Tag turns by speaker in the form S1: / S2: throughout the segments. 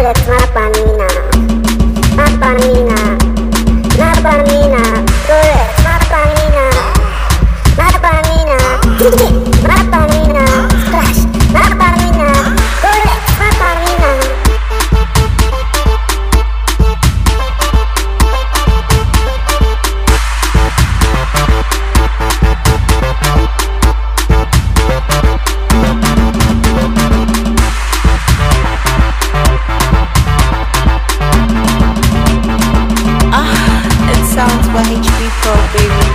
S1: Kulit Marpanina, Marpanina, Marpanina, kulit Marpanina, Marpanina, Marpanina, splash, Marpanina, kulit Marpanina.
S2: Sounds by HB Pro, baby.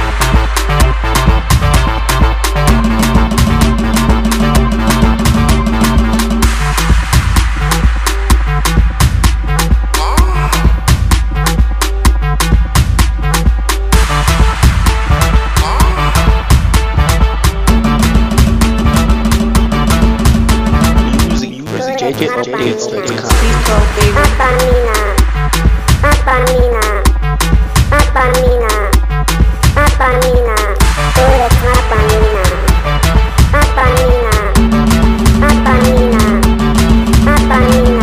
S3: Music, JKupdates.com.
S2: HB Pro, baby.
S1: Marpanina, Marpanina, Marpanina, Marpanina, kulit Marpanina, Marpanina, Marpanina, Marpanina.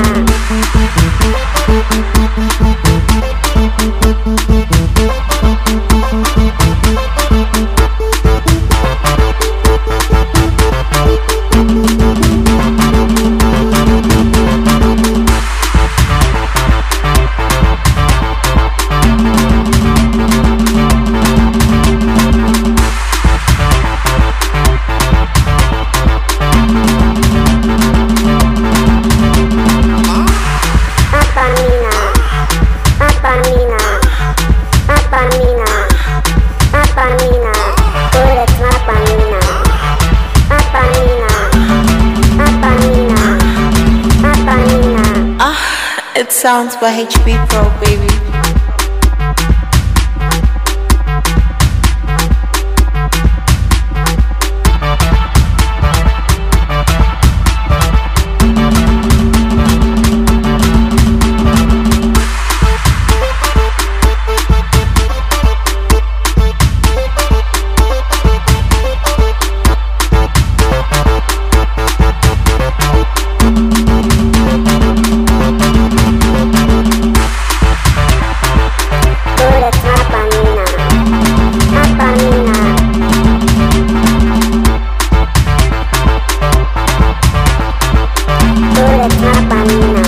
S2: It sounds by HB Pro, baby.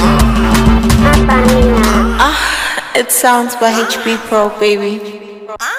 S2: It sounds by HB Pro, baby.